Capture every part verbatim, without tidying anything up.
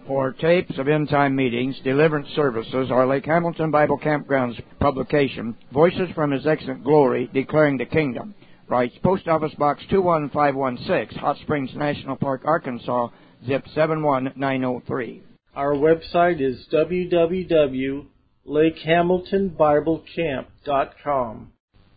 For tapes of end-time meetings, deliverance services, or Lake Hamilton Bible Campground's publication, Voices from His Excellent Glory, Declaring the Kingdom, writes Post Office Box two one five one six, Hot Springs National Park, Arkansas, zip seven one nine zero three. Our website is w w w dot lake hamilton bible camp dot com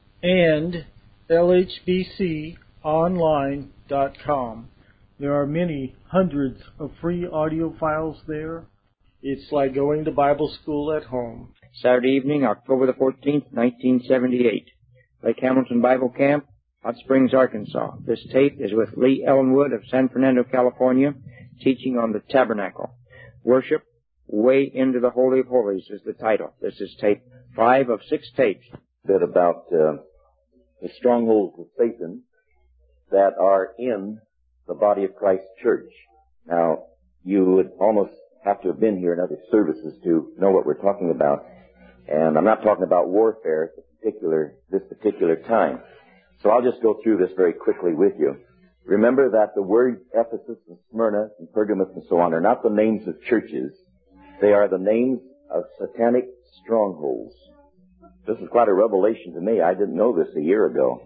and l h b c online dot com. There are many hundreds of free audio files there. It's like going to Bible school at home. Saturday evening, October the fourteenth, nineteen seventy-eight. Lake Hamilton Bible Camp, Hot Springs, Arkansas. This tape is with Lee Ellenwood of San Fernando, California, teaching on the tabernacle. Worship, Way into the Holy of Holies is the title. This is tape five of six tapes. A bit about uh, the strongholds of Satan that are in the body of Christ Church. Now, you would almost have to have been here in other services to know what we're talking about. And I'm not talking about warfare at particular, this particular time. So I'll just go through this very quickly with you. Remember that the words Ephesus and Smyrna and Pergamos and so on are not the names of churches. They are the names of satanic strongholds. This is quite a revelation to me. I didn't know this a year ago,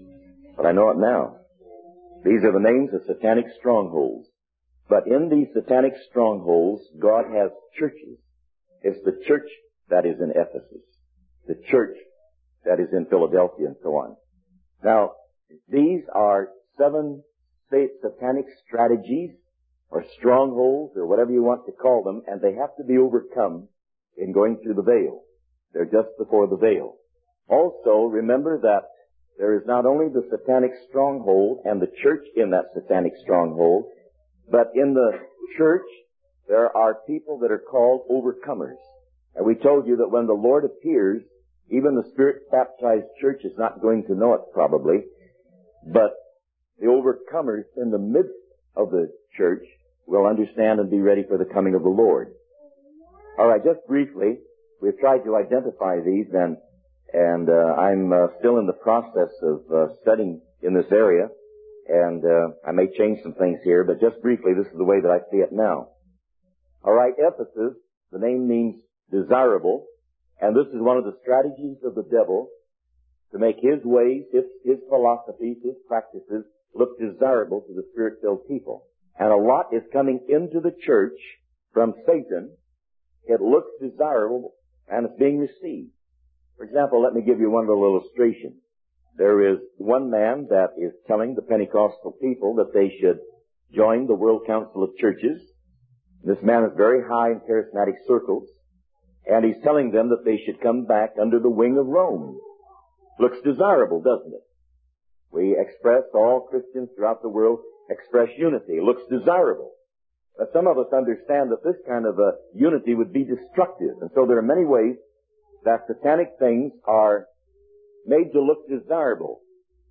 but I know it now. These are the names of satanic strongholds. But in these satanic strongholds, God has churches. It's the church that is in Ephesus, the church that is in Philadelphia, and so on. Now, these are seven satanic strategies or strongholds or whatever you want to call them, and they have to be overcome in going through the veil. They're just before the veil. Also, remember that there is not only the satanic stronghold and the church in that satanic stronghold, but in the church there are people that are called overcomers. And we told you that when the Lord appears, even the Spirit-baptized church is not going to know it probably, but the overcomers in the midst of the church will understand and be ready for the coming of the Lord. All right, just briefly, we've tried to identify these, and and uh, I'm uh, still in the process of uh, studying in this area, and uh, I may change some things here, but just briefly, this is the way that I see it now. All right, Ephesus, the name means desirable, and this is one of the strategies of the devil to make his ways, his, his philosophies, his practices look desirable to the Spirit-filled people. And a lot is coming into the church from Satan. It looks desirable, and it's being received. For example, let me give you one little illustration. There is one man that is telling the Pentecostal people that they should join the World Council of Churches. This man is very high in charismatic circles, and he's telling them that they should come back under the wing of Rome. Looks desirable, doesn't it? We express, all Christians throughout the world express unity. It looks desirable. But some of us understand that this kind of a unity would be destructive. And so there are many ways that satanic things are made to look desirable.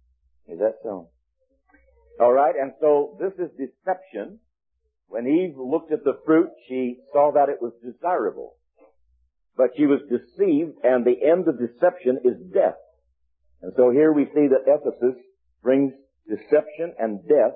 Is that so? All right, and so this is deception. When Eve looked at the fruit, she saw that it was desirable. But she was deceived, and the end of deception is death. And so here we see that Ephesus brings deception and death.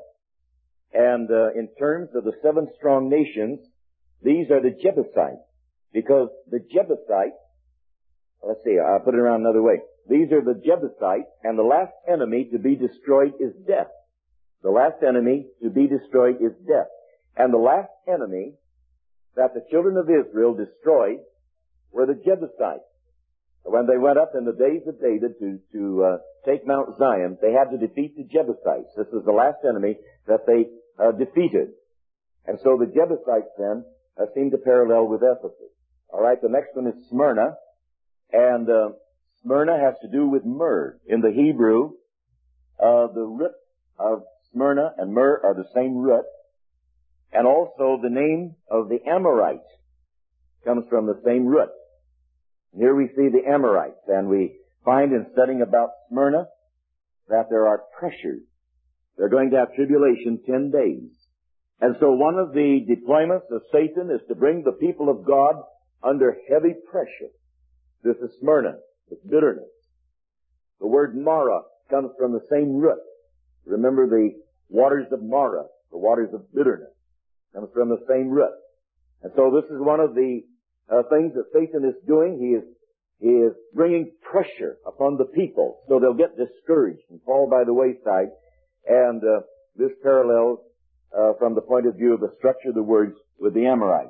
And uh, in terms of the seven strong nations, these are the Jebusites. Because the Jebusites, let's see, I'll put it around another way. These are the Jebusites, and the last enemy to be destroyed is death. The last enemy to be destroyed is death. And the last enemy that the children of Israel destroyed were the Jebusites. When they went up in the days of David to, to uh, take Mount Zion, they had to defeat the Jebusites. This was the last enemy that they uh, defeated. And so the Jebusites then uh, seem to parallel with Ephesus. All right, the next one is Smyrna. And uh, Smyrna has to do with myrrh. In the Hebrew, uh, the root of Smyrna and myrrh are the same root. And also the name of the Amorite comes from the same root. Here we see the Amorites, and we find in studying about Smyrna that there are pressures. They're going to have tribulation ten days. And so one of the deployments of Satan is to bring the people of God under heavy pressure. This is Smyrna, with bitterness. The word Mara comes from the same root. Remember the waters of Mara, the waters of bitterness, comes from the same root. And so this is one of the uh, things that Satan is doing. He is he is bringing pressure upon the people so they'll get discouraged and fall by the wayside. And uh, this parallels uh, from the point of view of the structure of the words with the Amorites.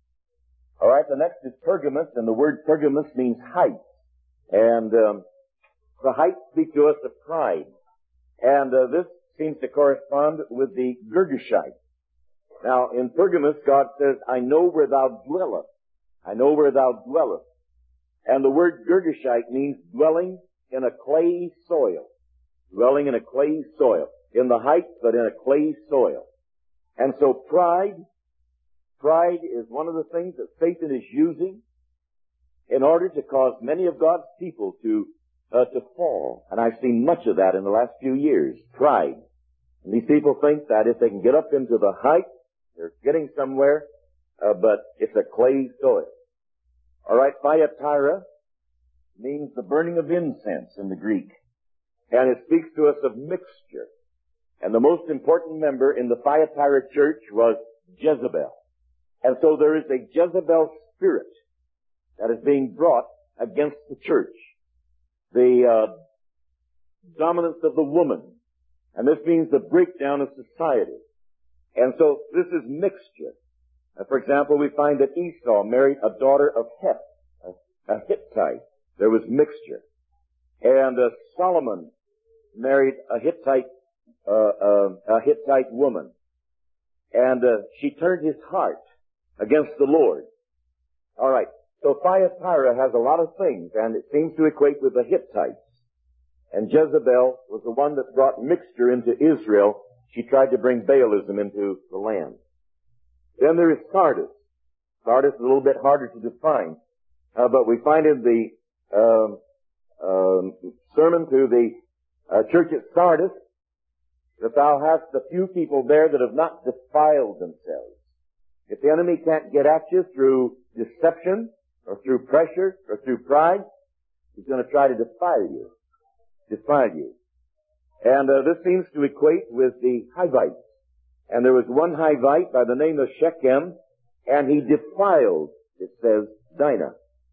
All right, the next is Pergamos, and the word Pergamos means height. And um, the heights speak to us of pride. And uh, this seems to correspond with the Girgashite. Now, in Pergamos, God says, I know where thou dwellest. I know where thou dwellest. And the word Girgashite means dwelling in a clay soil. Dwelling in a clay soil. In the heights, but in a clay soil. And so pride, pride is one of the things that Satan is using in order to cause many of God's people to uh, to fall. And I've seen much of that in the last few years. Pride. And these people think that if they can get up into the heights, they're getting somewhere, uh, but it's a clay soil. All right, Thyatira means the burning of incense in the Greek. And it speaks to us of mixture. And the most important member in the Thyatira church was Jezebel. And so there is a Jezebel spirit that is being brought against the church. The uh, dominance of the woman. And this means the breakdown of society. And so this is mixture. Uh, for example, we find that Esau married a daughter of Heth, a, a Hittite. There was mixture. And uh, Solomon married a Hittite, uh, uh, a Hittite woman. And uh, she turned his heart against the Lord. All right. So Thyatira has a lot of things, and it seems to equate with the Hittites. And Jezebel was the one that brought mixture into Israel. She tried to bring Baalism into the land. Then there is Sardis. Sardis is a little bit harder to define, uh, but we find in the um, um, sermon to the uh, church at Sardis that thou hast a few people there that have not defiled themselves. If the enemy can't get at you through deception or through pressure or through pride, he's going to try to defile you. Defile you. And uh, this seems to equate with the Hivites. And there was one Hivite by the name of Shechem, and he defiled, it says, Dinah.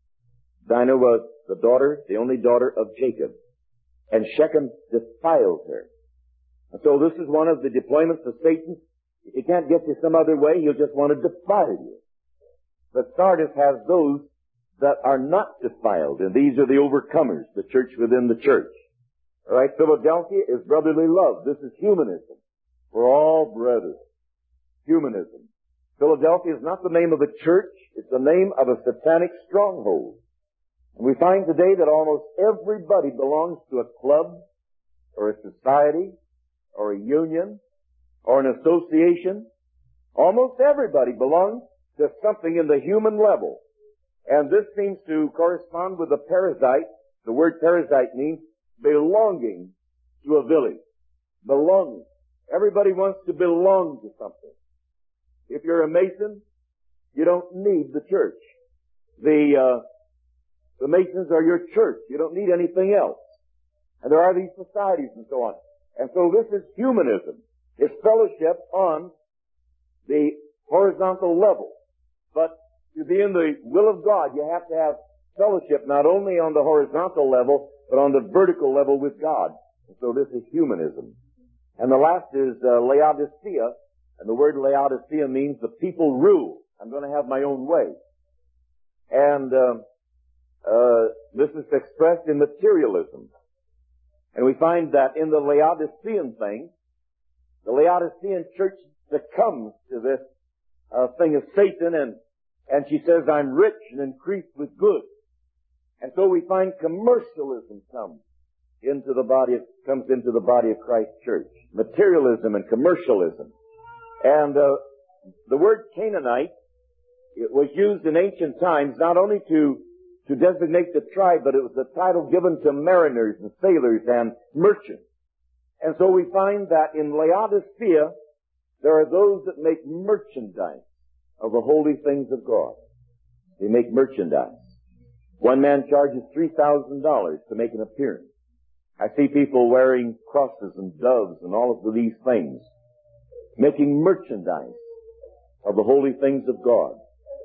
Dinah was the daughter, the only daughter of Jacob. And Shechem defiled her. And so this is one of the deployments of Satan. If he can't get you some other way, he'll just want to defile you. But Sardis has those that are not defiled, and these are the overcomers, the church within the church. All right, Philadelphia is brotherly love. This is humanism. We're all brothers. Humanism. Philadelphia is not the name of a church. It's the name of a satanic stronghold. And we find today that almost everybody belongs to a club or a society or a union or an association. Almost everybody belongs to something in the human level. And this seems to correspond with the parasite. The word parasite means belonging to a village. Belonging. Everybody wants to belong to something. If you're a Mason, you don't need the church. The, uh, the Masons are your church. You don't need anything else. And there are these societies and so on. And so this is humanism. It's fellowship on the horizontal level. But to be in the will of God, you have to have fellowship not only on the horizontal level, but on the vertical level with God. And so this is humanism. And the last is uh, Laodicea. And the word Laodicea means the people rule. I'm going to have my own way. And uh, uh, this is expressed in materialism. And we find that in the Laodicean thing, the Laodicean church succumbs to this uh, thing of Satan, and and she says, I'm rich and increased with goods. And so we find commercialism comes into the body of, comes into the body of Christ's church. Materialism and commercialism. And uh, the word Canaanite, it was used in ancient times not only to to designate the tribe, but it was the title given to mariners and sailors and merchants. And so we find that in Laodicea, there are those that make merchandise of the holy things of God. They make merchandise. One man charges three thousand dollars to make an appearance. I see people wearing crosses and doves and all of these things, making merchandise of the holy things of God.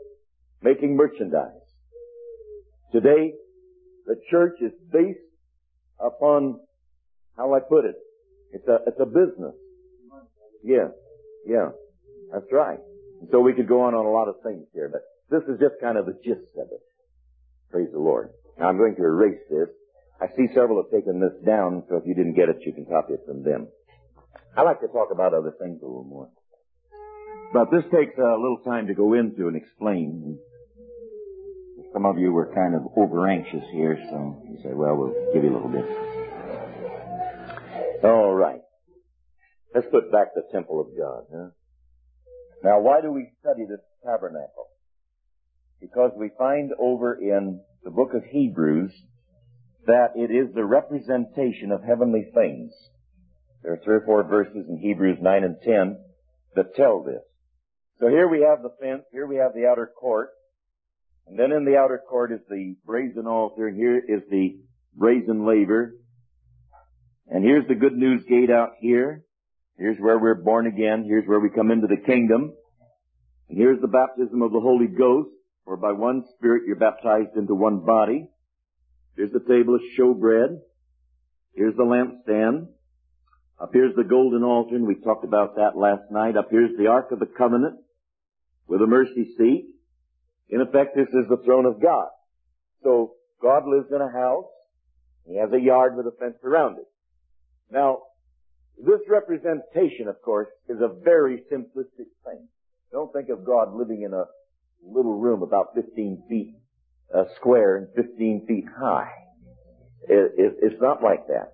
making merchandise. Today, the church is based upon, how I put it, it's a, it's a business. Yeah, yeah, that's right. And so we could go on on a lot of things here, but this is just kind of the gist of it. Praise the Lord. Now I'm going to erase this. I see several have taken this down, so if you didn't get it, you can copy it from them. I like to talk about other things a little more. But this takes a little time to go into and explain. Some of you were kind of over-anxious here, so you say, well, we'll give you a little bit. All right. Let's put back the temple of God. Huh? Now, why do we study this tabernacle? Because we find over in the book of Hebrews that it is the representation of heavenly things. There are three or four verses in Hebrews nine and ten that tell this. So here we have the fence, here we have the outer court, and then in the outer court is the brazen altar, and here is the brazen laver, and here's the good news gate out here. Here's where we're born again. Here's where we come into the kingdom. And here's the baptism of the Holy Ghost, where by one Spirit you're baptized into one body. Here's the table of showbread. Here's the lampstand. Up here's the golden altar, and we talked about that last night. Up here's the Ark of the Covenant with a mercy seat. In effect, this is the throne of God. So God lives in a house. He has a yard with a fence around it. Now, this representation, of course, is a very simplistic thing. Don't think of God living in a little room about fifteen feet uh, square and fifteen feet high. It, it, it's not like that.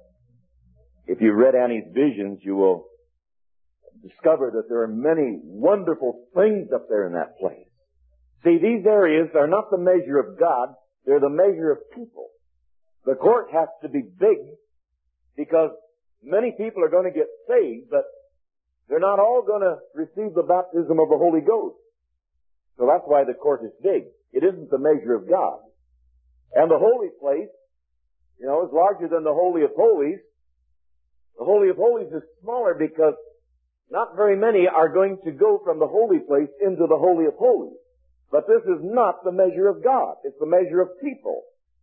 If you read Annie's visions, you will discover that there are many wonderful things up there in that place. See, these areas are not the measure of God, they're the measure of people. The court has to be big because many people are going to get saved, but they're not all going to receive the baptism of the Holy Ghost. So that's why the court is big. It isn't the measure of God. And the holy place, you know, is larger than the Holy of Holies. The Holy of Holies is smaller because not very many are going to go from the holy place into the Holy of Holies. But this is not the measure of God. It's the measure of people.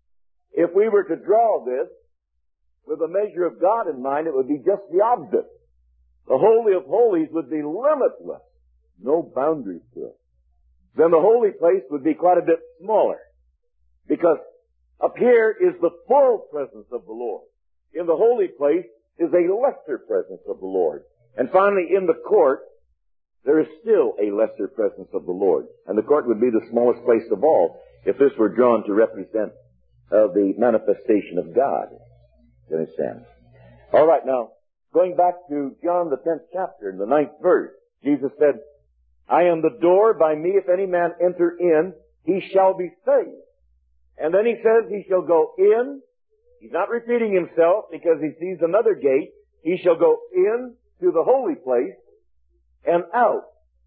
If we were to draw this with a measure of God in mind, it would be just the opposite. The Holy of Holies would be limitless. No boundaries to it. Then the holy place would be quite a bit smaller. Because up here is the full presence of the Lord. In the holy place is a lesser presence of the Lord. And finally, in the court, there is still a lesser presence of the Lord. And the court would be the smallest place of all if this were drawn to represent uh, the manifestation of God. You understand? All right, now, going back to John, the tenth chapter, in the ninth verse, Jesus said, I am the door. By me, if any man enter in, he shall be saved. And then he says he shall go in. He's not repeating himself because he sees another gate. He shall go in to the holy place and out.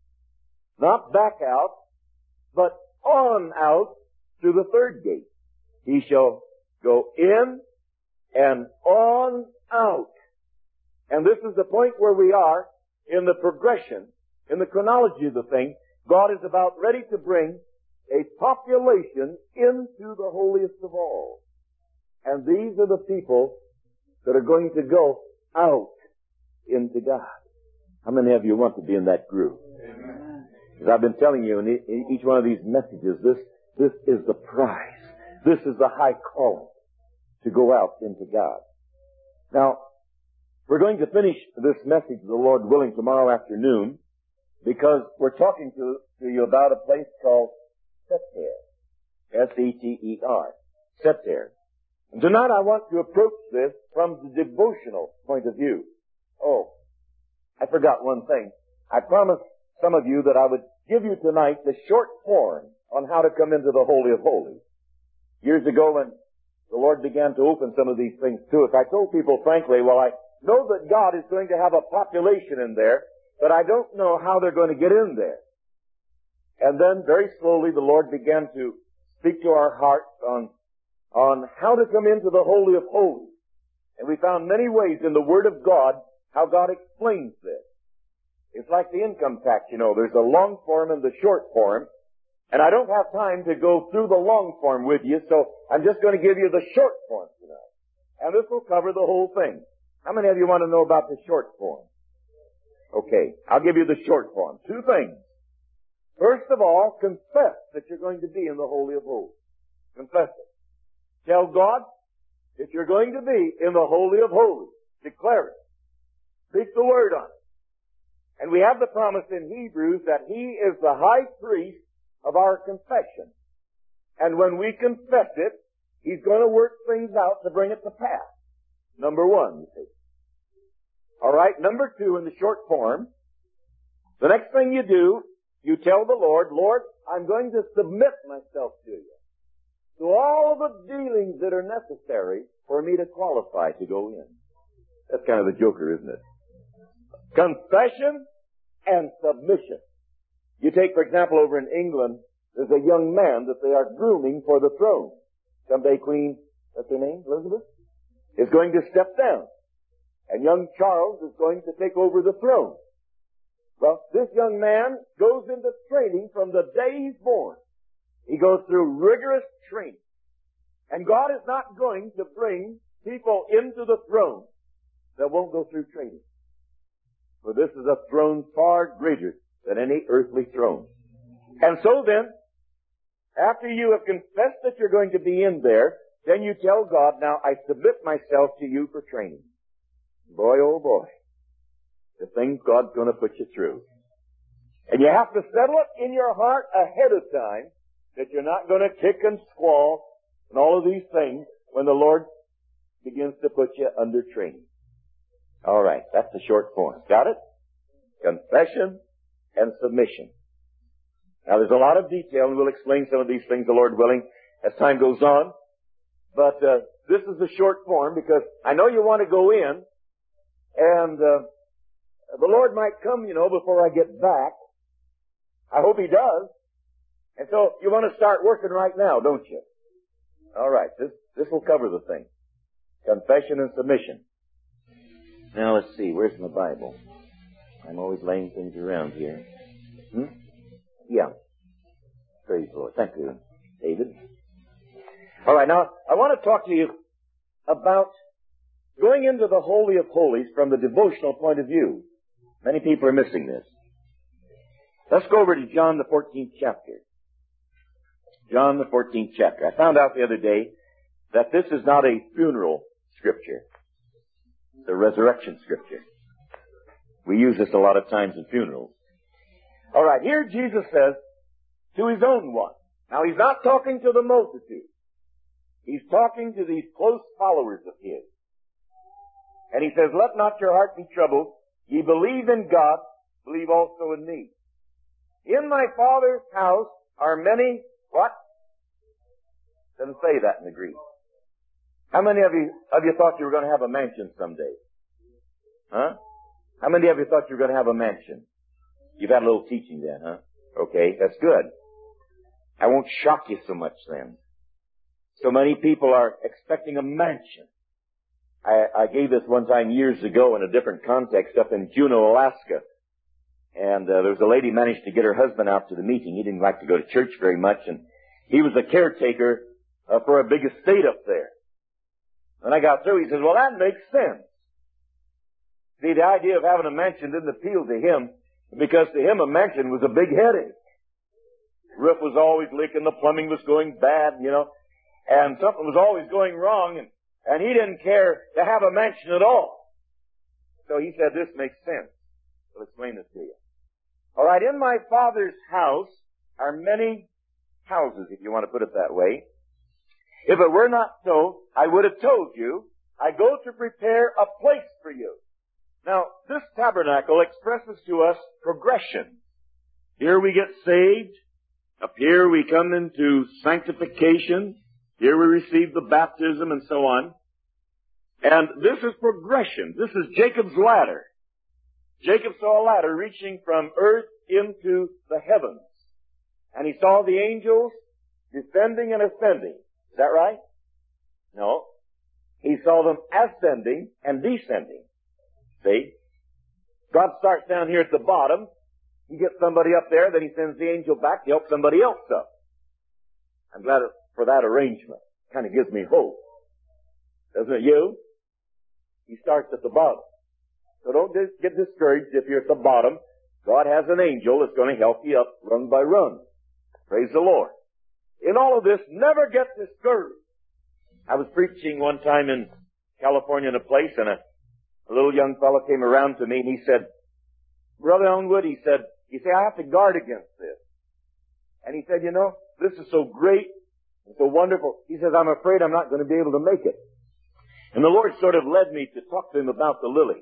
Not back out, but on out to the third gate. He shall go in and on out. And this is the point where we are in the progression, in the chronology of the thing. God is about ready to bring a population into the holiest of all. And these are the people that are going to go out into God. How many of you want to be in that group? Amen. As I've been telling you in each one of these messages, this, this is the prize. This is the high calling to go out into God. Now, we're going to finish this message, the Lord willing, tomorrow afternoon, because we're talking to, to you about a place called Seter. S E T E R. Seter. And tonight I want to approach this from the devotional point of view. Oh, I forgot one thing. I promised some of you that I would give you tonight the short form on how to come into the Holy of Holies. Years ago when the Lord began to open some of these things to us, I told people frankly, well, I know that God is going to have a population in there, but I don't know how they're going to get in there. And then very slowly the Lord began to speak to our hearts on, on how to come into the Holy of Holies. And we found many ways in the Word of God how God explains this. It's like the income tax, you know. There's a long form and the short form. And I don't have time to go through the long form with you, so I'm just going to give you the short form tonight. And this will cover the whole thing. How many of you want to know about the short form? Okay, I'll give you the short form. Two things. First of all, confess that you're going to be in the Holy of Holies. Confess it. Tell God that you're going to be in the Holy of Holies. Declare it. Speak the word on it. And we have the promise in Hebrews that He is the high priest of our confession. And when we confess it, He's going to work things out to bring it to pass. Number one, you see. All right, number two, in the short form, the next thing you do, you tell the Lord, Lord, I'm going to submit myself to you, to all the dealings that are necessary for me to qualify to go in. That's kind of the joker, isn't it? Confession and submission. You take, for example, over in England, there's a young man that they are grooming for the throne. Someday Queen, what's her name, Elizabeth, is going to step down. And young Charles is going to take over the throne. Well, this young man goes into training from the day he's born. He goes through rigorous training. And God is not going to bring people into the throne that won't go through training. For this is a throne far greater than any earthly throne. And so then, after you have confessed that you're going to be in there, then you tell God, now I submit myself to you for training. Boy, oh boy, the things God's going to put you through. And you have to settle it in your heart ahead of time that you're not going to kick and squall and all of these things when the Lord begins to put you under training. All right, that's the short form. Got it? Confession and submission. Now, there's a lot of detail, and we'll explain some of these things, the Lord willing, as time goes on. But uh, this is the short form because I know you want to go in, and uh, the Lord might come, you know, before I get back. I hope He does. And so you want to start working right now, don't you? All right, this this will cover the thing. Confession and submission. Now let's see, where's my Bible? I'm always laying things around here. Hmm? Yeah. Praise the Lord. Thank you, David. All right, now I want to talk to you about going into the Holy of Holies from the devotional point of view. Many people are missing this. Let's go over to John the fourteenth chapter. John the fourteenth chapter. I found out the other day that this is not a funeral scripture. It's a resurrection scripture. We use this a lot of times in funerals. All right, here Jesus says to His own ones. Now, He's not talking to the multitude. He's talking to these close followers of His. And He says, let not your heart be troubled. Ye believe in God, believe also in me. In my Father's house are many, what? Doesn't say that in the Greek. How many of you, of you thought you were going to have a mansion someday? Huh? How many of you thought you were going to have a mansion? You've had a little teaching then, huh? Okay, that's good. I won't shock you so much then. So many people are expecting a mansion. I, I gave this one time years ago in a different context up in Juneau, Alaska. And uh, there was a lady managed to get her husband out to the meeting. He didn't like to go to church very much, and he was a caretaker uh, for a big estate up there. When I got through, he says, well, that makes sense. See, the idea of having a mansion didn't appeal to him because to him a mansion was a big headache. The roof was always leaking, the plumbing was going bad, you know, and something was always going wrong, and, and he didn't care to have a mansion at all. So he said, this makes sense. I'll explain this to you. All right, in my Father's house are many houses, if you want to put it that way. If it were not so, I would have told you, I go to prepare a place for you. Now, this tabernacle expresses to us progression. Here we get saved. Up here we come into sanctification. Here we receive the baptism and so on. And this is progression. This is Jacob's ladder. Jacob saw a ladder reaching from earth into the heavens. And he saw the angels descending and ascending. Is that right? No. He saw them ascending and descending. See? God starts down here at the bottom, He gets somebody up there, then he sends the angel back to help somebody else up. I'm glad for that arrangement. Kind of gives me hope. Doesn't it you? He starts at the bottom. So don't get discouraged if you're at the bottom. God has an angel that's going to help you up rung by rung. Praise the Lord. In all of this, never get discouraged. I was preaching one time in California in a place, and a, a little young fellow came around to me, and he said, Brother Ellenwood, he said, you say, I have to guard against this. And he said, you know, this is so great and so wonderful. He says, I'm afraid I'm not going to be able to make it. And the Lord sort of led me to talk to him about the lily.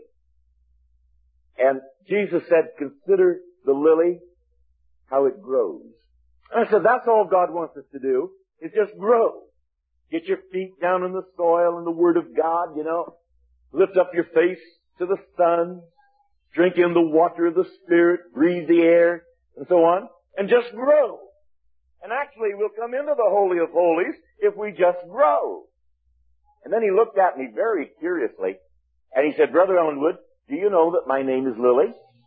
And Jesus said, consider the lily, how it grows. And I said, that's all God wants us to do, is just grow. Get your feet down in the soil and the Word of God, you know. Lift up your face to the sun. Drink in the water of the Spirit. Breathe the air. And so on. And just grow. And actually, we'll come into the Holy of Holies if we just grow. And then he looked at me very curiously. And he said, Brother Ellenwood, do you know that my name is Lily?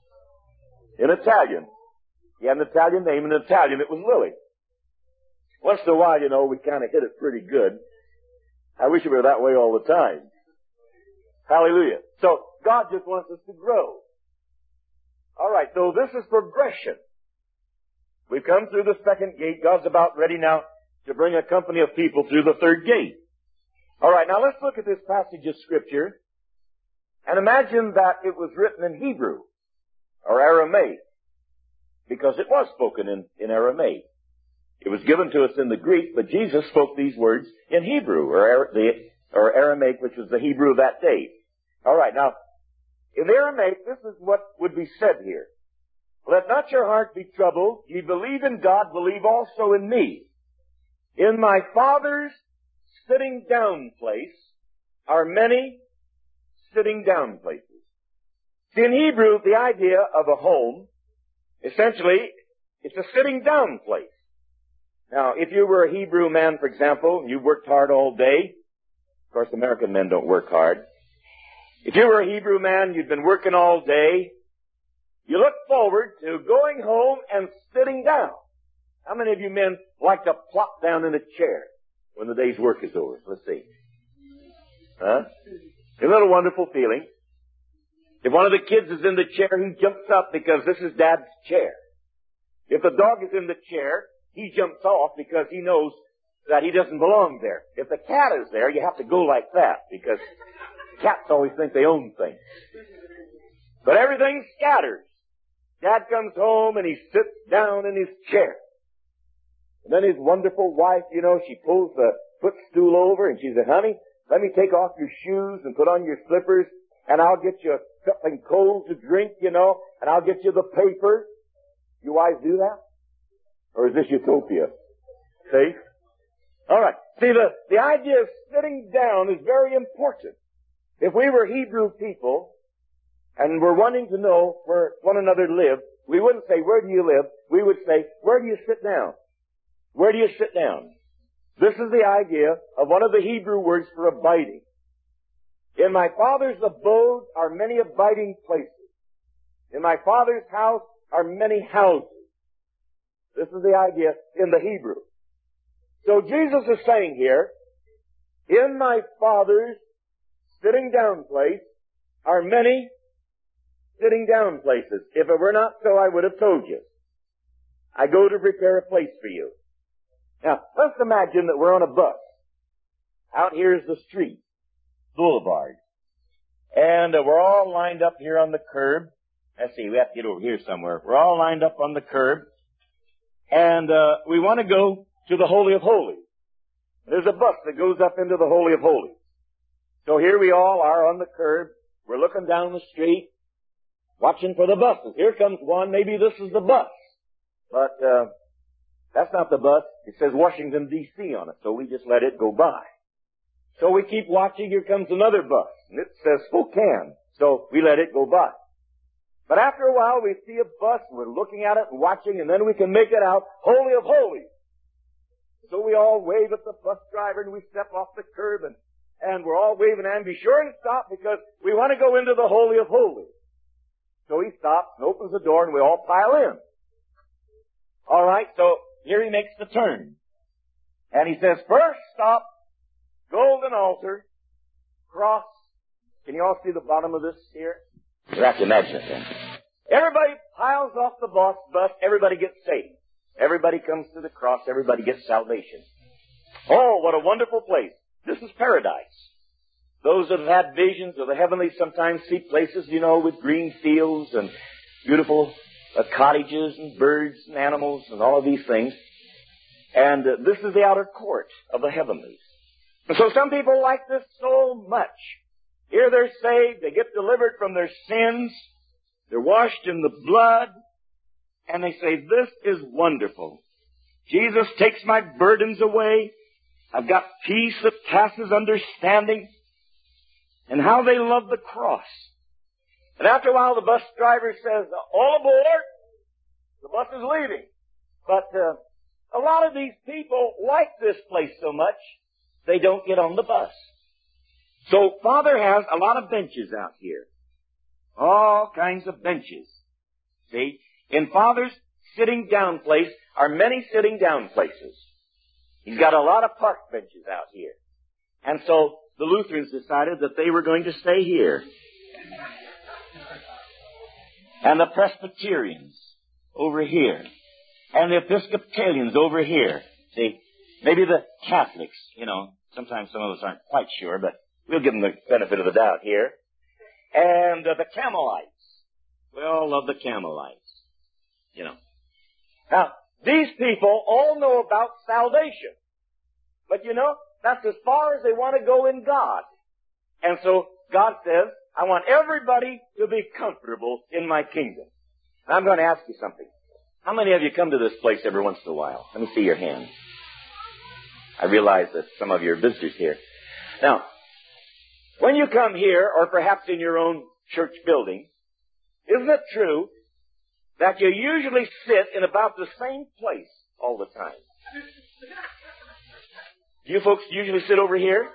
In Italian. He had an Italian name. In Italian, it was Lily. Once in a while, you know, we kind of hit it pretty good. I wish it were that way all the time. Hallelujah. So, God just wants us to grow. All right, so this is progression. We've come through the second gate. God's about ready now to bring a company of people through the third gate. All right, now let's look at this passage of Scripture and imagine that it was written in Hebrew or Aramaic, because it was spoken in, in Aramaic. It was given to us in the Greek, but Jesus spoke these words in Hebrew, or, the, or Aramaic, which was the Hebrew of that day. All right, now, in Aramaic, this is what would be said here. Let not your heart be troubled. Ye believe in God, believe also in me. In my Father's sitting down place are many sitting down places. See, in Hebrew, the idea of a home, essentially, it's a sitting down place. Now, if you were a Hebrew man, for example, and you worked hard all day, of course, American men don't work hard. If you were a Hebrew man, you'd been working all day, you look forward to going home and sitting down. How many of you men like to plop down in a chair when the day's work is over? Let's see. Huh? Isn't that a wonderful feeling? If one of the kids is in the chair, he jumps up because this is Dad's chair. If the dog is in the chair, he jumps off because he knows that he doesn't belong there. If the cat is there, you have to go like that because cats always think they own things. But everything scatters. Dad comes home and he sits down in his chair. And then his wonderful wife, you know, she pulls the footstool over and she said, honey, let me take off your shoes and put on your slippers and I'll get you something cold to drink, you know, and I'll get you the paper. You wives do that? Or is this utopia? Safe? All right. See, the, the idea of sitting down is very important. If we were Hebrew people and were wanting to know where one another lived, we wouldn't say, where do you live? We would say, where do you sit down? Where do you sit down? This is the idea of one of the Hebrew words for abiding. In my Father's abode are many abiding places. In my Father's house are many houses. This is the idea in the Hebrew. So Jesus is saying here, in my Father's sitting down place are many sitting down places. If it were not so, I would have told you. I go to prepare a place for you. Now, let's imagine that we're on a bus. Out here is the street, boulevard. And uh, we're all lined up here on the curb. Let's see, we have to get over here somewhere. We're all lined up on the curb. And uh, we want to go to the Holy of Holies. There's a bus that goes up into the Holy of Holies. So here we all are on the curb. We're looking down the street, watching for the buses. Here comes one. Maybe this is the bus. But uh, that's not the bus. It says Washington, D C on it, so we just let it go by. So we keep watching. Here comes another bus, and it says Spokane, so we let it go by. But after a while, we see a bus, we're looking at it and watching, and then we can make it out, Holy of Holies. So we all wave at the bus driver, and we step off the curb, and, and we're all waving, and be sure and stop, because we want to go into the Holy of Holies. So he stops and opens the door and we all pile in. All right, so here he makes the turn. And he says, first stop, golden altar, cross. Can you all see the bottom of this here? You have to imagine it then. Everybody piles off the bus, bus, everybody gets saved. Everybody comes to the cross, everybody gets salvation. Oh, what a wonderful place. This is paradise. Those that have had visions of the heavenly sometimes see places, you know, with green fields and beautiful uh, cottages and birds and animals and all of these things. And uh, this is the outer court of the heavenlies. And so some people like this so much. Here they're saved, they get delivered from their sins, they're washed in the blood, and they say, this is wonderful. Jesus takes my burdens away. I've got peace that passes understanding. And how they love the cross. And after a while, the bus driver says, all aboard. The bus is leaving. But uh, a lot of these people like this place so much, they don't get on the bus. So Father has a lot of benches out here. All kinds of benches. See? In Father's sitting down place are many sitting down places. He's got a lot of park benches out here. And so the Lutherans decided that they were going to stay here. And the Presbyterians over here. And the Episcopalians over here. See, maybe the Catholics, you know, sometimes some of us aren't quite sure, but we'll give them the benefit of the doubt here. And uh, the Carmelites. We all love the Carmelites, you know. Now, these people all know about salvation. But you know, that's as far as they want to go in God. And so God says, I want everybody to be comfortable in my kingdom. And I'm going to ask you something. How many of you come to this place every once in a while? Let me see your hands. I realize that some of you are visitors here. Now, when you come here, or perhaps in your own church building, isn't it true that you usually sit in about the same place all the time? You folks usually sit over here?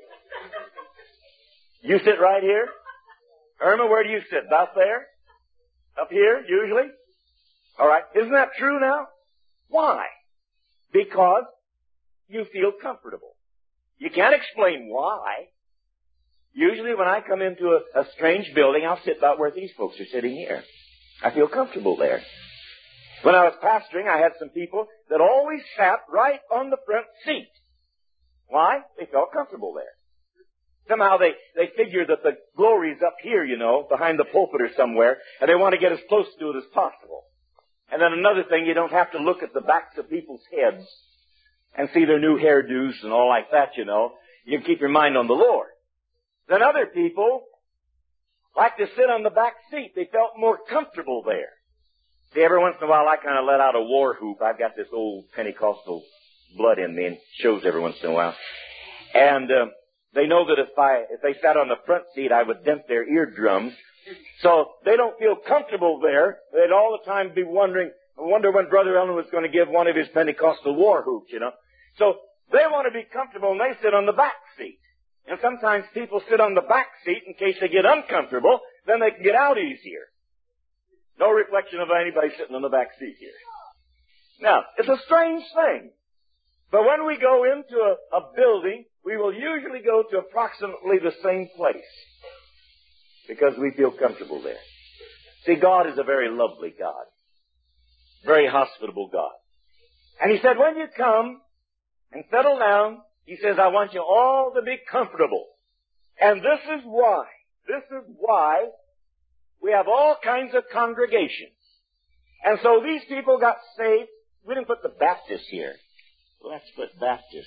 You sit right here? Irma, where do you sit? About there? Up here, usually? All right. Isn't that true now? Why? Because you feel comfortable. You can't explain why. Usually when I come into a, a strange building, I'll sit about where these folks are sitting here. I feel comfortable there. When I was pastoring, I had some people that always sat right on the front seat. Why? They felt comfortable there. Somehow they, they figure that the glory's up here, you know, behind the pulpit or somewhere, and they want to get as close to it as possible. And then another thing, you don't have to look at the backs of people's heads and see their new hairdos and all like that, you know. You can keep your mind on the Lord. Then other people like to sit on the back seat. They felt more comfortable there. See, every once in a while I kind of let out a war whoop. I've got this old Pentecostal blood in me and shows every once in a while. And uh, they know that if I if they sat on the front seat, I would dent their eardrums. So they don't feel comfortable there. They'd all the time be wondering, I wonder when Brother Ellen was going to give one of his Pentecostal war hoops, you know. So they want to be comfortable and they sit on the back seat. And sometimes people sit on the back seat in case they get uncomfortable, then they can get out easier. No reflection of anybody sitting on the back seat here. Now, it's a strange thing. But when we go into a, a building, we will usually go to approximately the same place. Because we feel comfortable there. See, God is a very lovely God. Very hospitable God. And He said, when you come and settle down, He says, I want you all to be comfortable. And this is why. This is why we have all kinds of congregations. And so these people got saved. We didn't put the Baptists here. Let's put Baptists.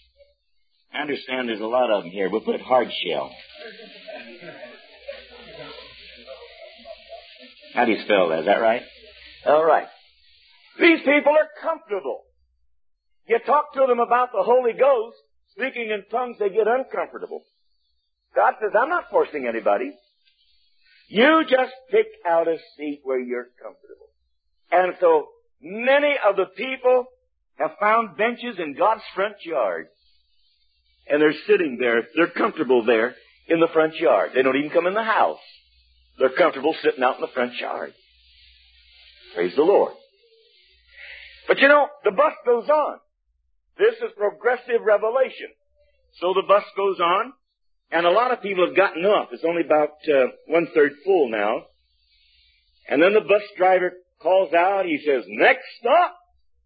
I understand there's a lot of them here. We'll put Hardshell. How do you spell that? Is that right? All right. These people are comfortable. You talk to them about the Holy Ghost, speaking in tongues, they get uncomfortable. God says, I'm not forcing anybody. You just pick out a seat where you're comfortable. And so many of the people have found benches in God's front yard. And they're sitting there. They're comfortable there in the front yard. They don't even come in the house. they're comfortable sitting out in the front yard. Praise the Lord. But you know, the bus goes on. This is progressive revelation. So the bus goes on, and a lot of people have gotten off. It's only about uh, one-third full now. And then the bus driver calls out. He says, next stop,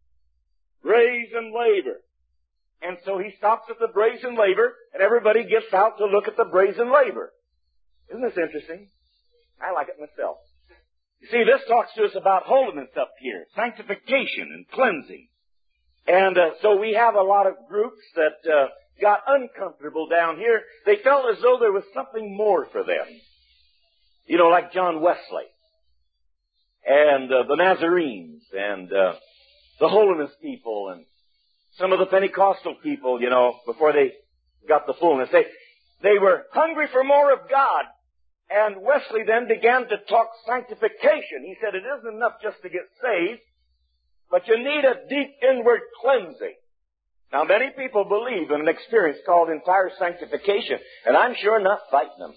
Brazen Laver. And so he stops at the Brazen Laver, and everybody gets out to look at the Brazen Laver. Isn't this interesting? I like it myself. You see, this talks to us about holiness up here, sanctification and cleansing. And uh, so we have a lot of groups that uh, got uncomfortable down here. They felt as though there was something more for them. You know, like John Wesley and uh, the Nazarenes and uh, the holiness people and some of the Pentecostal people, you know, before they got the fullness. They, they were hungry for more of God. And Wesley then began to talk sanctification. He said it isn't enough just to get saved, but you need a deep inward cleansing. Now, many people believe in an experience called entire sanctification, and I'm sure not fighting them.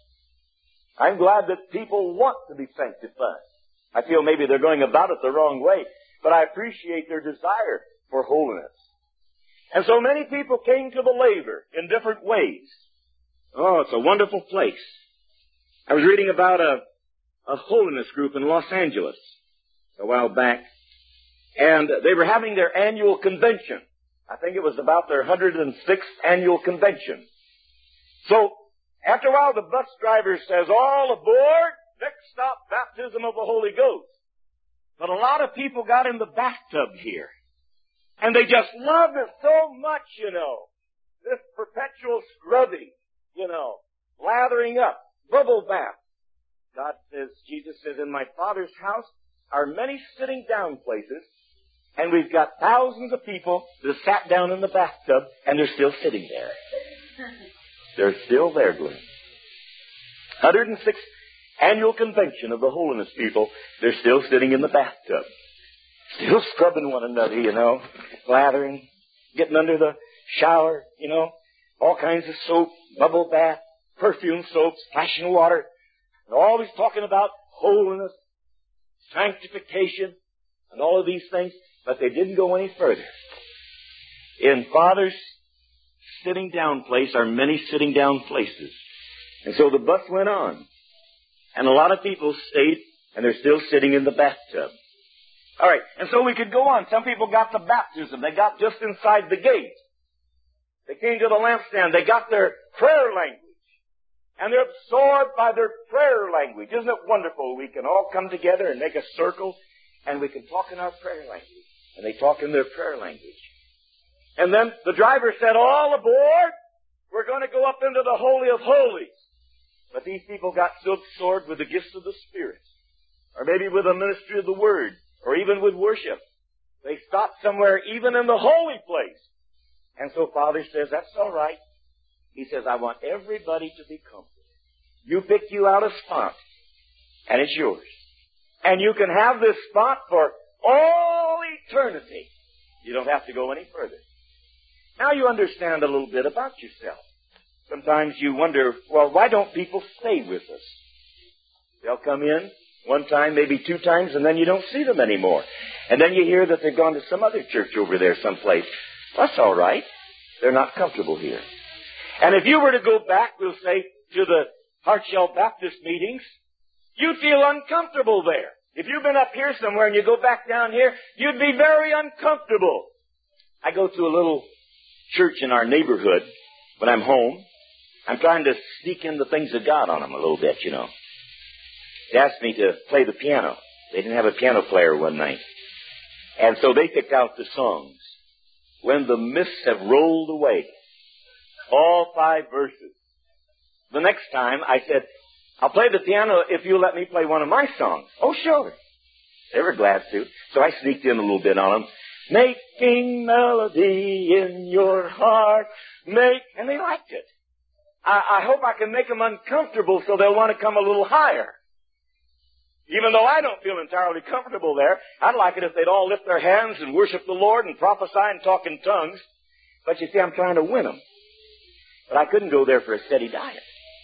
I'm glad that people want to be sanctified. I feel maybe they're going about it the wrong way, but I appreciate their desire for holiness. And so many people came to the laver in different ways. Oh, it's a wonderful place. I was reading about a, a holiness group in Los Angeles a while back, and they were having their annual convention. I think it was about their one hundred sixth annual convention. So, after a while, the bus driver says, all aboard, next stop, baptism of the Holy Ghost. But a lot of people got in the bathtub here, and they just loved it so much, you know. This perpetual scrubbing, you know, lathering up. Bubble bath. God says, Jesus says, in my Father's house are many sitting down places, and we've got thousands of people that sat down in the bathtub, and they're still sitting there. They're still there, Glenn. one hundred sixth annual convention of the holiness people, they're still sitting in the bathtub. Still scrubbing one another, you know, lathering, getting under the shower, you know, all kinds of soap, bubble bath, perfume soaps, splashing water, and always talking about holiness, sanctification, and all of these things, but they didn't go any further. In Father's sitting down place are many sitting down places. And so the bus went on, and a lot of people stayed, and they're still sitting in the bathtub. All right, and so we could go on. Some people got the baptism. They got just inside the gate. They came to the lampstand. They got their prayer language. And they're absorbed by their prayer language. Isn't it wonderful? We can all come together and make a circle, and we can talk in our prayer language. And they talk in their prayer language. And then the driver said, all aboard, we're going to go up into the Holy of Holies. But these people got so absorbed with the gifts of the Spirit, or maybe with the ministry of the Word, or even with worship. They stopped somewhere even in the holy place. And so Father says, that's all right. He says, I want everybody to be comfortable. You pick you out a spot, and it's yours. And you can have this spot for all eternity. You don't have to go any further. Now you understand a little bit about yourself. Sometimes you wonder, well, why don't people stay with us? They'll come in one time, maybe two times, and then you don't see them anymore. And then you hear that they've gone to some other church over there someplace. That's all right. They're not comfortable here. And if you were to go back, we'll say, to the Hartshell Baptist meetings, you'd feel uncomfortable there. If you've been up here somewhere and you go back down here, you'd be very uncomfortable. I go to a little church in our neighborhood when I'm home. I'm trying to sneak in the things of God on them a little bit, you know. They asked me to play the piano. They didn't have a piano player one night. And so they picked out the songs. When the mists have rolled away. All five verses. The next time I said, I'll play the piano if you let me play one of my songs. Oh, sure. They were glad to. So I sneaked in a little bit on them. Making melody in your heart. Make, and they liked it. I, I hope I can make them uncomfortable so they'll want to come a little higher. Even though I don't feel entirely comfortable there, I'd like it if they'd all lift their hands and worship the Lord and prophesy and talk in tongues. But you see, I'm trying to win them. But I couldn't go there for a steady diet.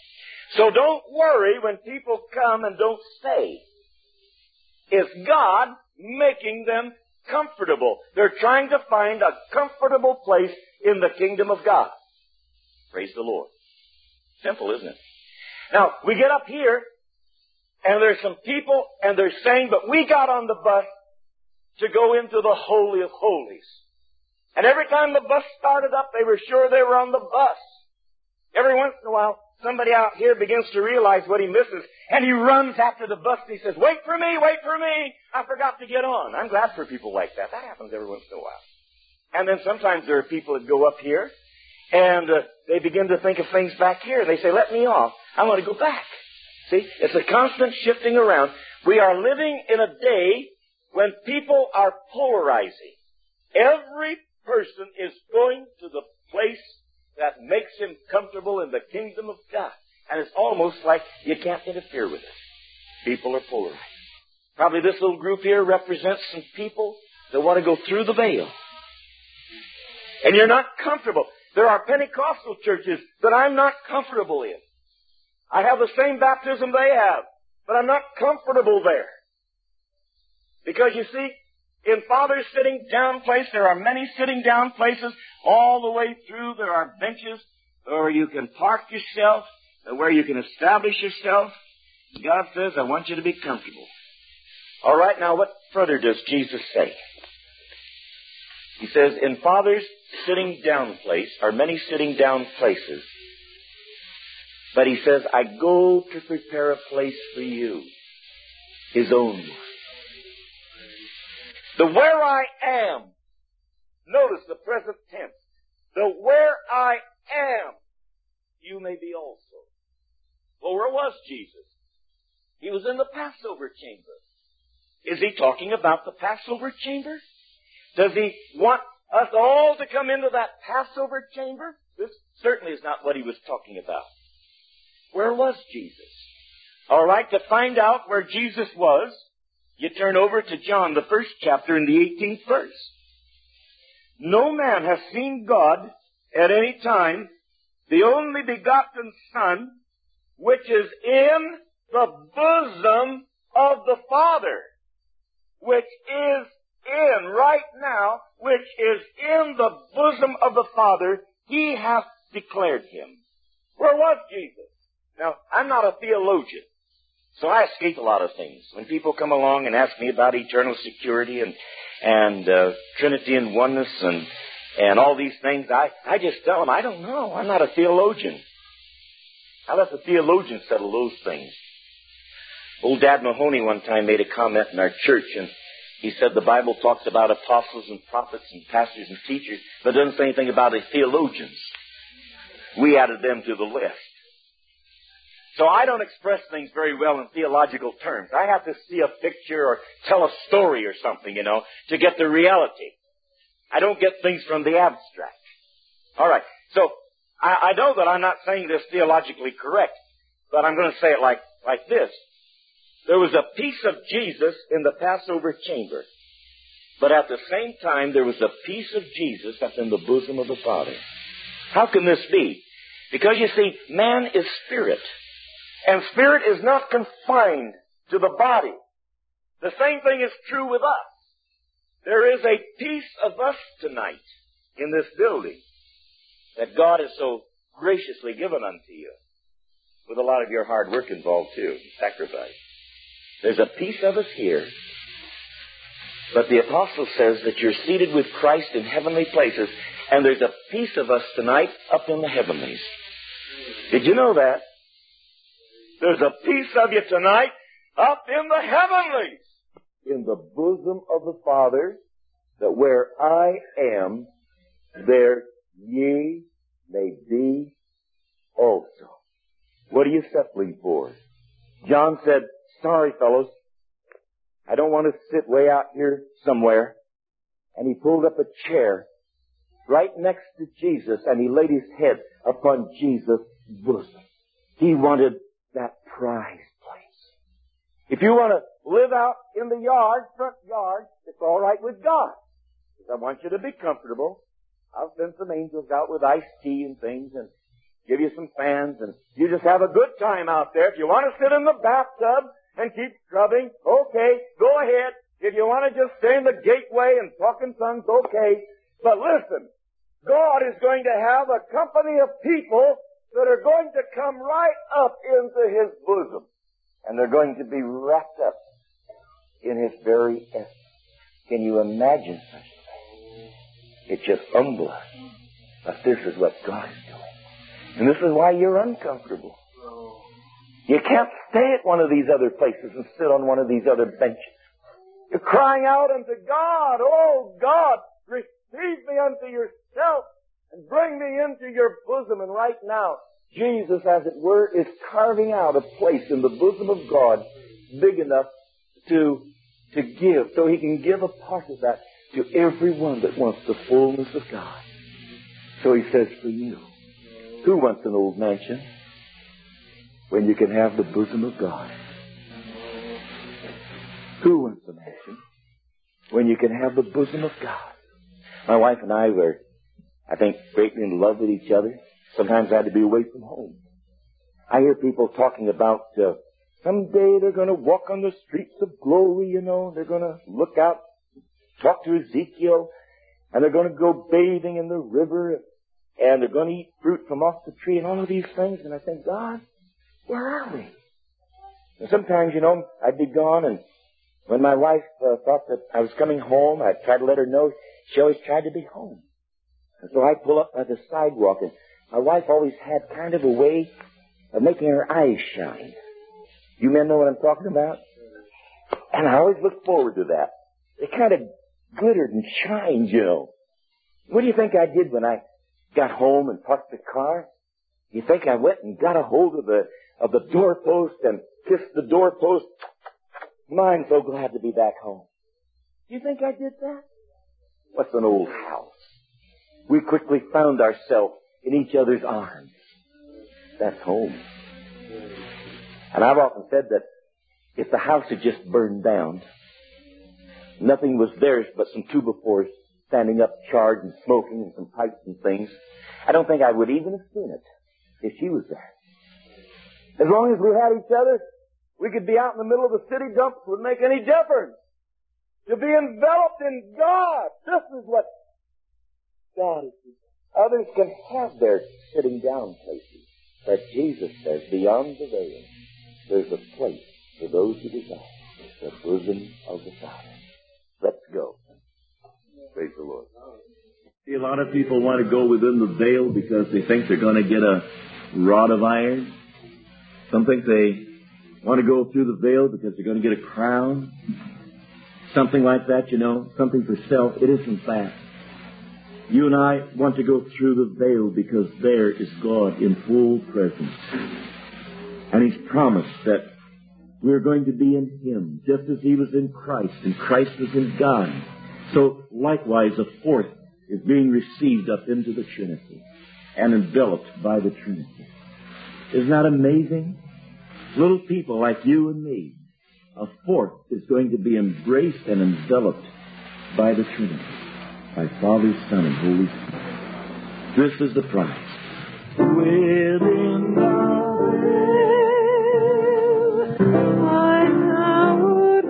So don't worry when people come and don't stay. It's God making them comfortable. They're trying to find a comfortable place in the kingdom of God. Praise the Lord. Simple, isn't it? Now, we get up here, and there's some people, and they're saying, but we got on the bus to go into the Holy of Holies. And every time the bus started up, they were sure they were on the bus. Every once in a while, somebody out here begins to realize what he misses, and he runs after the bus and he says, wait for me, wait for me, I forgot to get on. I'm glad for people like that. That happens every once in a while. And then sometimes there are people that go up here, and uh, they begin to think of things back here. They say, let me off. I want to go back. See, it's a constant shifting around. We are living in a day when people are polarizing. Every person is going to the place that makes him comfortable in the kingdom of God. And it's almost like you can't interfere with it. People are polarized. Probably this little group here represents some people that want to go through the veil. And you're not comfortable. There are Pentecostal churches that I'm not comfortable in. I have the same baptism they have, but I'm not comfortable there. Because you see, in Father's sitting down place, there are many sitting down places all the way through. There are benches where you can park yourself, where you can establish yourself. God says, I want you to be comfortable. All right, now what further does Jesus say? He says, in Father's sitting down place are many sitting down places. But he says, I go to prepare a place for you. His own one. The where I am. Notice the present tense. The where I am, you may be also. Well, where was Jesus? He was in the Passover chamber. Is he talking about the Passover chamber? Does he want us all to come into that Passover chamber? This certainly is not what he was talking about. Where was Jesus? All right, to find out where Jesus was, you turn over to John, the first chapter, in the eighteenth verse. No man has seen God at any time, the only begotten Son, which is in the bosom of the Father, which is in, right now, which is in the bosom of the Father, he hath declared him. Where was Jesus? Now, I'm not a theologian, so I escape a lot of things. When people come along and ask me about eternal security and and uh, Trinity and oneness and and all these things, I, I just tell them, I don't know. I'm not a theologian. I let the theologians settle those things. Old Dad Mahoney one time made a comment in our church, and he said the Bible talks about apostles and prophets and pastors and teachers, but doesn't say anything about the theologians. We added them to the list. So I don't express things very well in theological terms. I have to see a picture or tell a story or something, you know, to get the reality. I don't get things from the abstract. All right. So I, I know that I'm not saying this theologically correct, but I'm going to say it like, like this. There was a piece of Jesus in the Passover chamber, but at the same time there was a piece of Jesus that's in the bosom of the Father. How can this be? Because you see, man is spirit. And spirit is not confined to the body. The same thing is true with us. There is a piece of us tonight in this building that God has so graciously given unto you, with a lot of your hard work involved too, sacrifice. There's a piece of us here, but the apostle says that you're seated with Christ in heavenly places, and there's a piece of us tonight up in the heavenlies. Did you know that? There's a piece of you tonight up in the heavenlies, in the bosom of the Father, that where I am, there ye may be also. What are you settling for? John said, sorry, fellows, I don't want to sit way out here somewhere. And he pulled up a chair right next to Jesus, and he laid his head upon Jesus' bosom. He wanted that prized place. If you want to live out in the yard, front yard, it's all right with God. Because I want you to be comfortable. I'll send some angels out with iced tea and things, and give you some fans, and you just have a good time out there. If you want to sit in the bathtub and keep scrubbing, okay, go ahead. If you want to just stay in the gateway and talk in tongues, okay. But listen, God is going to have a company of people that are going to come right up into His bosom. And they're going to be wrapped up in His very essence. Can you imagine such a thing? It's just humbling. But this is what God is doing. And this is why you're uncomfortable. You can't stay at one of these other places and sit on one of these other benches. You're crying out unto God, oh God, receive me unto yourself and bring me into your bosom. And right now, Jesus, as it were, is carving out a place in the bosom of God big enough to, to give, so He can give a part of that to everyone that wants the fullness of God. So He says, for you, who wants an old mansion when you can have the bosom of God? Who wants a mansion when you can have the bosom of God? My wife and I were, I think, greatly in love with each other. Sometimes I had to be away from home. I hear people talking about uh, someday they're going to walk on the streets of glory, you know. They're going to look out, talk to Ezekiel, and they're going to go bathing in the river, and they're going to eat fruit from off the tree and all of these things. And I think, God, where are we? And sometimes, you know, I'd be gone, and when my wife uh, thought that I was coming home, I'd try to let her know. She always tried to be home. And so I'd pull up by the sidewalk, and my wife always had kind of a way of making her eyes shine. You men know what I'm talking about? And I always looked forward to that. They kind of glittered and shined, you know. What do you think I did when I got home and parked the car? You think I went and got a hold of the of the doorpost and kissed the doorpost? I'm so glad to be back home. Do you think I did that? What's an old house? We quickly found ourselves in each other's arms. That's home. And I've often said that if the house had just burned down, nothing was theirs but some two by fours standing up charred and smoking and some pipes and things, I don't think I would even have seen it if she was there. As long as we had each other, we could be out in the middle of the city dumps. It wouldn't make any difference. To be enveloped in God. This is what God is. Others can have their sitting down places. But Jesus says, beyond the veil, there's a place for those who desire the bosom of the Father. Let's go. Praise the Lord. See, a lot of people want to go within the veil because they think they're going to get a rod of iron. Some think they want to go through the veil because they're going to get a crown. Something like that, you know, something for self. It isn't that. You and I want to go through the veil because there is God in full presence. And He's promised that we're going to be in Him, just as He was in Christ, and Christ was in God. So, likewise, a fourth is being received up into the Trinity and enveloped by the Trinity. Isn't that amazing? Little people like you and me, a fourth is going to be embraced and enveloped by the Trinity, by Father, Son, and Holy Spirit. This is the prize. Within the veil, I now would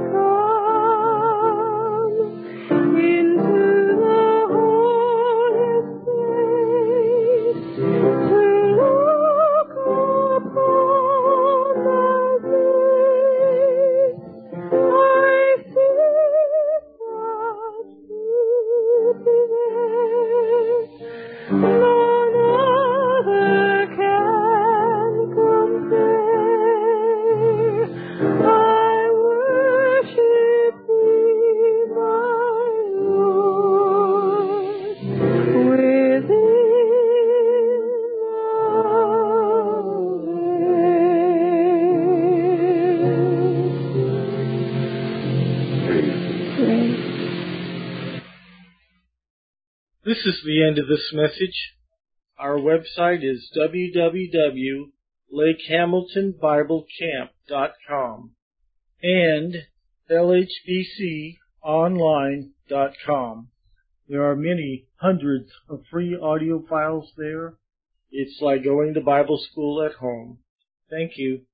come into the holiest place to look upon the face. I see such beauty there. None other can compare. I worship Thee, my Lord, within the veil. This is the end of this message. Our website is w w w dot lake hamilton bible camp dot com and l h b c online dot com. There are many hundreds of free audio files there. It's like going to Bible school at home. Thank you.